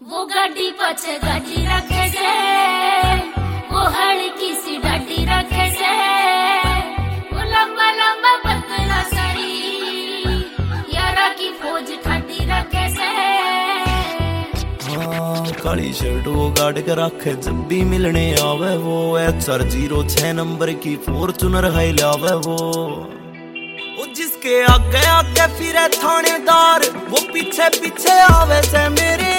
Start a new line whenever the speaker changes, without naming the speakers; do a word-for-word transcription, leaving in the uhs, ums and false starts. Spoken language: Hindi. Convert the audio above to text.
वो गाड़ी पछे गाड़ी रखे से, वो हल्की सी डाटी रखे से, वो लंबा लंबा पतला शरीर, यारा की फौज ठाटी रखे से।
हाँ, काली शर्ट वो गाड़ के रखे जब भी मिलने आवे वो, एच आर जीरो छह नंबर की फॉर्चूनर है लावे वो। जिसके आगे आगे फिरे थानेदार, वो पीछे पीछे आवे से मेरे।